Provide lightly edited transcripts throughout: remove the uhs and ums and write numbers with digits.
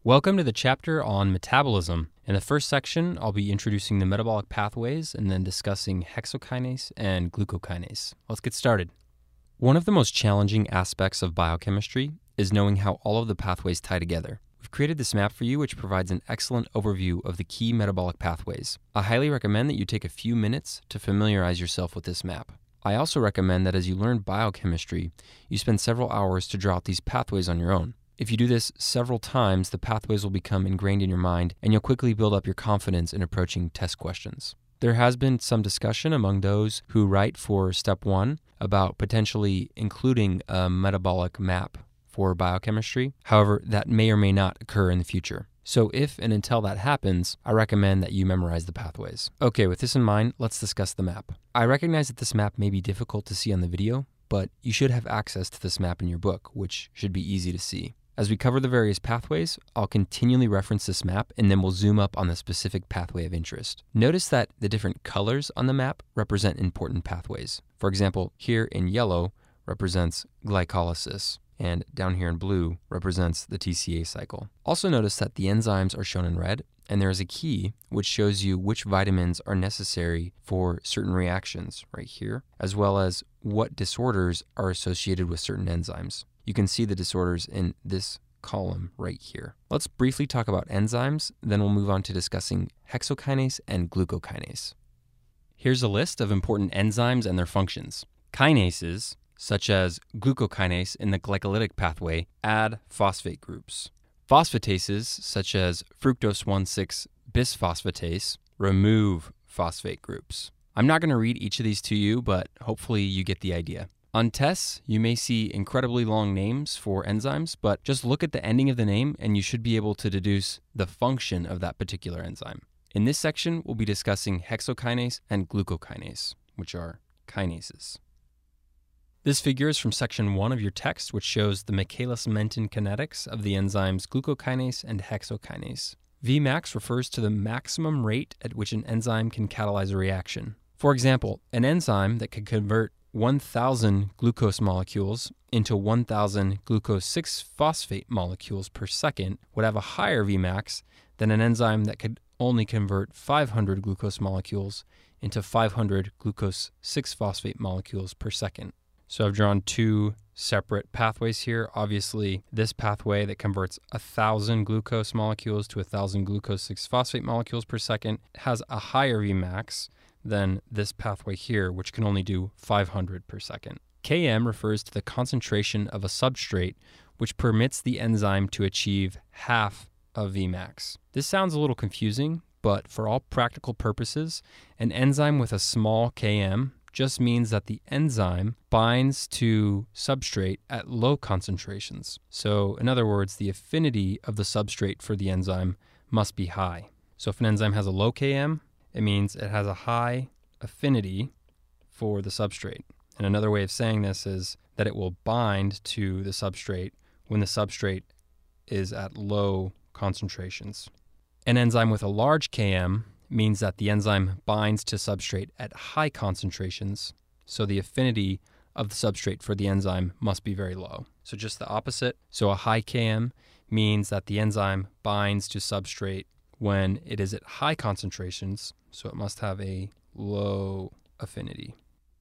Welcome to the chapter on metabolism. In the first section, I'll be introducing the metabolic pathways and then discussing hexokinase and glucokinase. Let's get started. One of the most challenging aspects of biochemistry is knowing how all of the pathways tie together. We've created this map for you, which provides an excellent overview of the key metabolic pathways. I highly recommend that you take a few minutes to familiarize yourself with this map. I also recommend that as you learn biochemistry, you spend several hours to draw out these pathways on your own. If you do this several times, the pathways will become ingrained in your mind, and you'll quickly build up your confidence in approaching test questions. There has been some discussion among those who write for Step 1 about potentially including a metabolic map for biochemistry. However, that may or may not occur in the future. So if and until that happens, I recommend that you memorize the pathways. Okay, with this in mind, let's discuss the map. I recognize that this map may be difficult to see on the video, but you should have access to this map in your book, which should be easy to see. As we cover the various pathways, I'll continually reference this map and then we'll zoom up on the specific pathway of interest. Notice that the different colors on the map represent important pathways. For example, here in yellow represents glycolysis, and down here in blue represents the TCA cycle. Also notice that the enzymes are shown in red, and there is a key which shows you which vitamins are necessary for certain reactions right here, as well as what disorders are associated with certain enzymes. You can see the disorders in this column right here. Let's briefly talk about enzymes, then we'll move on to discussing hexokinase and glucokinase. Here's a list of important enzymes and their functions. Kinases, such as glucokinase in the glycolytic pathway, add phosphate groups. Phosphatases, such as fructose 1,6-bisphosphatase, remove phosphate groups. I'm not going to read each of these to you, but hopefully you get the idea. On tests, you may see incredibly long names for enzymes, but just look at the ending of the name and you should be able to deduce the function of that particular enzyme. In this section, we'll be discussing hexokinase and glucokinase, which are kinases. This figure is from section 1 of your text, which shows the Michaelis-Menten kinetics of the enzymes glucokinase and hexokinase. Vmax refers to the maximum rate at which an enzyme can catalyze a reaction. For example, an enzyme that can convert 1,000 glucose molecules into 1,000 glucose 6-phosphate molecules per second would have a higher Vmax than an enzyme that could only convert 500 glucose molecules into 500 glucose 6-phosphate molecules per second. So I've drawn two separate pathways here. Obviously, this pathway that converts 1,000 glucose molecules to 1,000 glucose 6-phosphate molecules per second has a higher Vmax than this pathway here, which can only do 500 per second. Km refers to the concentration of a substrate, which permits the enzyme to achieve half of Vmax. This sounds a little confusing, but for all practical purposes, an enzyme with a small Km just means that the enzyme binds to substrate at low concentrations. So in other words, the affinity of the substrate for the enzyme must be high. So if an enzyme has a low Km, it means it has a high affinity for the substrate. And another way of saying this is that it will bind to the substrate when the substrate is at low concentrations. An enzyme with a large Km means that the enzyme binds to substrate at high concentrations, so the affinity of the substrate for the enzyme must be very low. So just the opposite. So a high Km means that the enzyme binds to substrate when it is at high concentrations, so it must have a low affinity.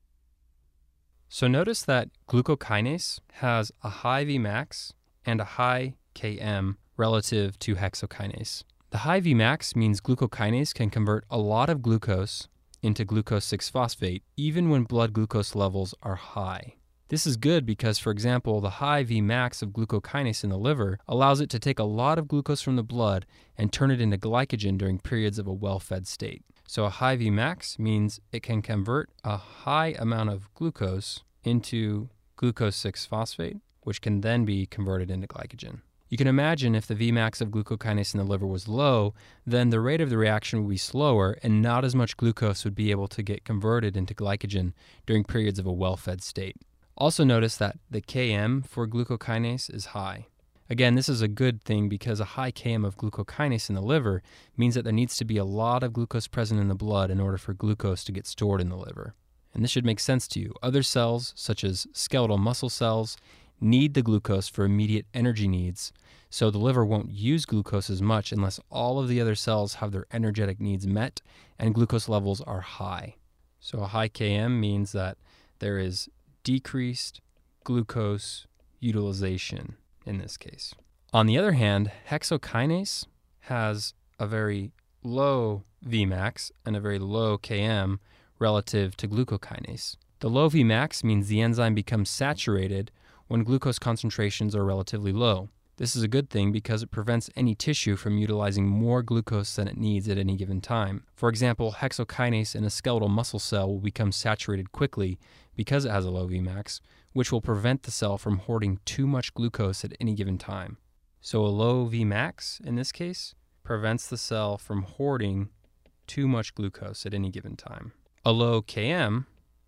So notice that glucokinase has a high Vmax and a high Km relative to hexokinase. The high Vmax means glucokinase can convert a lot of glucose into glucose 6-phosphate even when blood glucose levels are high. This is good because, for example, the high Vmax of glucokinase in the liver allows it to take a lot of glucose from the blood and turn it into glycogen during periods of a well-fed state. So a high Vmax means it can convert a high amount of glucose into glucose 6-phosphate, which can then be converted into glycogen. You can imagine if the Vmax of glucokinase in the liver was low, then the rate of the reaction would be slower and not as much glucose would be able to get converted into glycogen during periods of a well-fed state. Also notice that the Km for glucokinase is high. Again, this is a good thing because a high Km of glucokinase in the liver means that there needs to be a lot of glucose present in the blood in order for glucose to get stored in the liver. And this should make sense to you. Other cells, such as skeletal muscle cells, need the glucose for immediate energy needs, so the liver won't use glucose as much unless all of the other cells have their energetic needs met and glucose levels are high. So a high Km means that there is decreased glucose utilization in this case. On the other hand, hexokinase has a very low Vmax and a very low Km relative to glucokinase. The low Vmax means the enzyme becomes saturated when glucose concentrations are relatively low. This is a good thing because it prevents any tissue from utilizing more glucose than it needs at any given time. For example, hexokinase in a skeletal muscle cell will become saturated quickly because it has a low Vmax, which will prevent the cell from hoarding too much glucose at any given time. So a low Vmax, in this case, prevents the cell from hoarding too much glucose at any given time. A low Km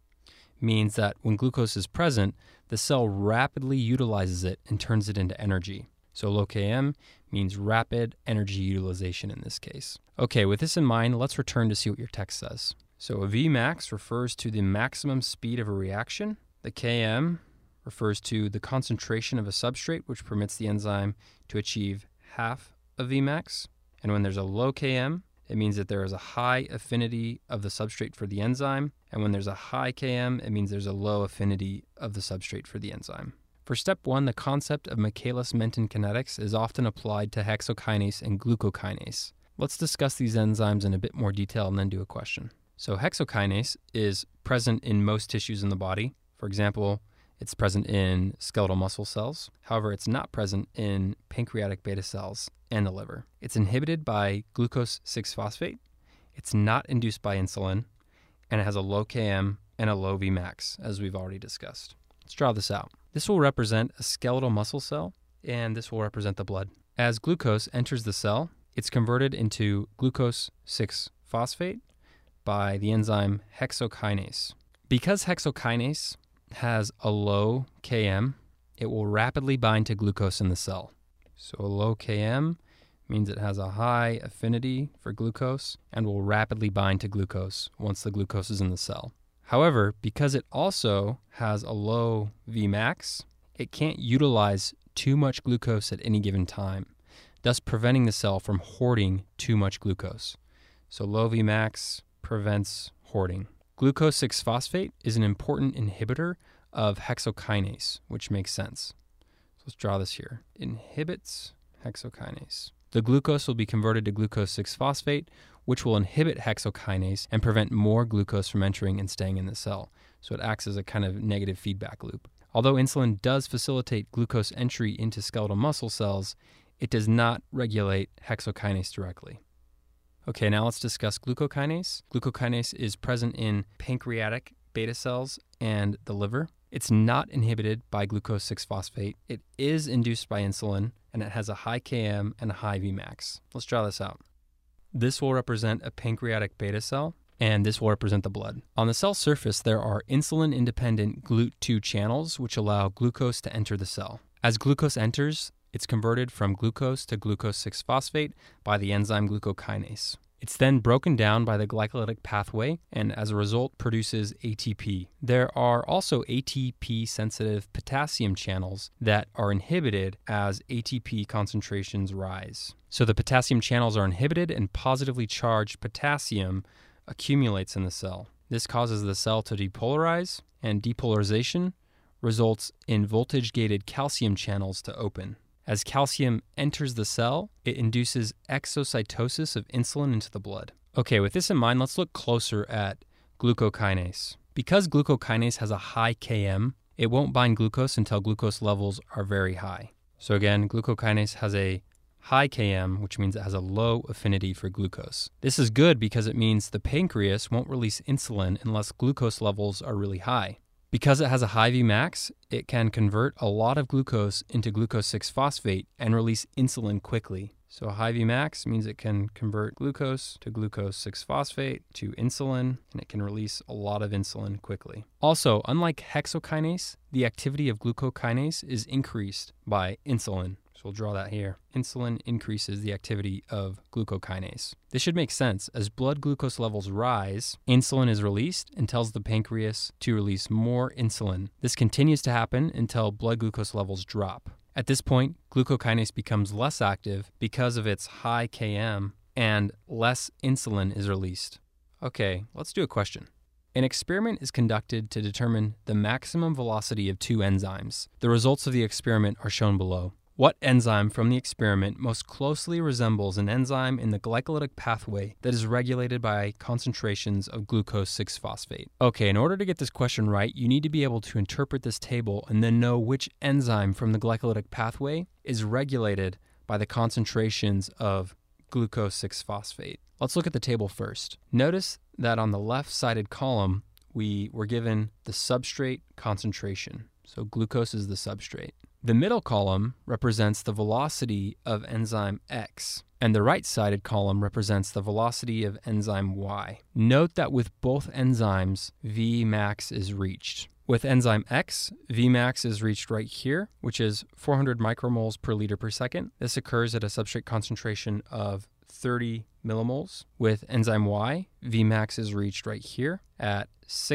means that when glucose is present, the cell rapidly utilizes it and turns it into energy. So low Km means rapid energy utilization in this case. Okay, with this in mind, let's return to see what your text says. So a Vmax refers to the maximum speed of a reaction. The Km refers to the concentration of a substrate, which permits the enzyme to achieve half of Vmax. And when there's a low Km, it means that there is a high affinity of the substrate for the enzyme. And when there's a high Km, it means there's a low affinity of the substrate for the enzyme. For step 1, the concept of Michaelis-Menten kinetics is often applied to hexokinase and glucokinase. Let's discuss these enzymes in a bit more detail and then do a question. So hexokinase is present in most tissues in the body. For example, it's present in skeletal muscle cells. However, it's not present in pancreatic beta cells and the liver. It's inhibited by glucose 6-phosphate. It's not induced by insulin, and it has a low Km and a low Vmax, as we've already discussed. Let's draw this out. This will represent a skeletal muscle cell, and this will represent the blood. As glucose enters the cell, it's converted into glucose 6-phosphate by the enzyme hexokinase. Because hexokinase has a low Km, it will rapidly bind to glucose in the cell. So a low Km means it has a high affinity for glucose and will rapidly bind to glucose once the glucose is in the cell. However, because it also has a low Vmax, it can't utilize too much glucose at any given time, thus preventing the cell from hoarding too much glucose. So low Vmax prevents hoarding. Glucose 6-phosphate is an important inhibitor of hexokinase, which makes sense. So let's draw this here. Inhibits hexokinase. The glucose will be converted to glucose 6-phosphate, which will inhibit hexokinase and prevent more glucose from entering and staying in the cell. So it acts as a kind of negative feedback loop. Although insulin does facilitate glucose entry into skeletal muscle cells, it does not regulate hexokinase directly. Okay, now let's discuss glucokinase. Glucokinase is present in pancreatic beta cells and the liver. It's not inhibited by glucose 6-phosphate. It is induced by insulin, and it has a high Km and a high Vmax. Let's draw this out. This will represent a pancreatic beta cell, and this will represent the blood. On the cell surface, there are insulin-independent GLUT2 channels, which allow glucose to enter the cell. As glucose enters, it's converted from glucose to glucose 6-phosphate by the enzyme glucokinase. It's then broken down by the glycolytic pathway and as a result produces ATP. There are also ATP-sensitive potassium channels that are inhibited as ATP concentrations rise. So the potassium channels are inhibited and positively charged potassium accumulates in the cell. This causes the cell to depolarize, and depolarization results in voltage-gated calcium channels to open. As calcium enters the cell, it induces exocytosis of insulin into the blood. Okay, with this in mind, let's look closer at glucokinase. Because glucokinase has a high Km, it won't bind glucose until glucose levels are very high. So again, glucokinase has a high Km, which means it has a low affinity for glucose. This is good because it means the pancreas won't release insulin unless glucose levels are really high. Because it has a high Vmax, it can convert a lot of glucose into glucose 6-phosphate and release insulin quickly. So a high Vmax means it can convert glucose to glucose 6-phosphate to insulin, and it can release a lot of insulin quickly. Also, unlike hexokinase, the activity of glucokinase is increased by insulin. So we'll draw that here. Insulin increases the activity of glucokinase. This should make sense. As blood glucose levels rise, insulin is released and tells the pancreas to release more insulin. This continues to happen until blood glucose levels drop. At this point, glucokinase becomes less active because of its high Km and less insulin is released. Okay, let's do a question. An experiment is conducted to determine the maximum velocity of two enzymes. The results of the experiment are shown below. What enzyme from the experiment most closely resembles an enzyme in the glycolytic pathway that is regulated by concentrations of glucose 6-phosphate? Okay, in order to get this question right, you need to be able to interpret this table and then know which enzyme from the glycolytic pathway is regulated by the concentrations of glucose 6-phosphate. Let's look at the table first. Notice that on the left-sided column, we were given the substrate concentration. So glucose is the substrate. The middle column represents the velocity of enzyme X, and the right-sided column represents the velocity of enzyme Y. Note that with both enzymes, Vmax is reached. With enzyme X, Vmax is reached right here, which is 400 micromoles per liter per second. This occurs at a substrate concentration of 30 millimoles. With enzyme Y, Vmax is reached right here at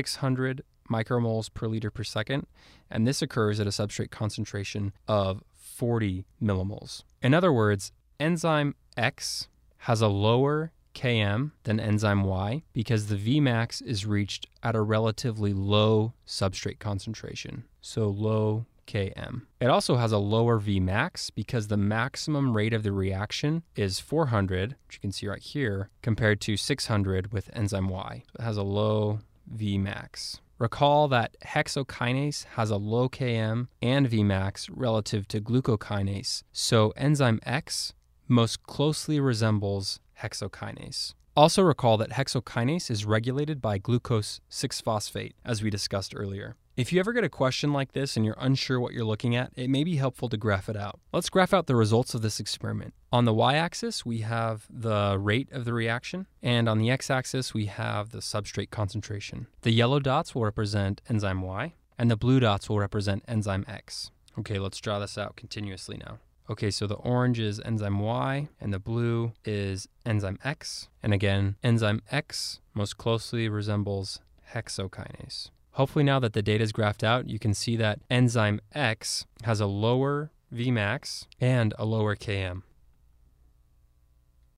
600 micromoles per liter per second, and this occurs at a substrate concentration of 40 millimoles. In other words, enzyme X has a lower Km than enzyme Y because the Vmax is reached at a relatively low substrate concentration, so low Km. It also has a lower Vmax because the maximum rate of the reaction is 400, which you can see right here, compared to 600 with enzyme Y. So it has a low Vmax. Recall that hexokinase has a low Km and Vmax relative to glucokinase, so enzyme X most closely resembles hexokinase. Also recall that hexokinase is regulated by glucose 6-phosphate, as we discussed earlier. If you ever get a question like this and you're unsure what you're looking at, it may be helpful to graph it out. Let's graph out the results of this experiment. On the y-axis, we have the rate of the reaction, and on the x-axis, we have the substrate concentration. The yellow dots will represent enzyme Y, and the blue dots will represent enzyme X. Okay, let's draw this out continuously now. Okay, so the orange is enzyme Y, and the blue is enzyme X. And again, enzyme X most closely resembles hexokinase. Hopefully now that the data is graphed out, you can see that enzyme X has a lower Vmax and a lower Km.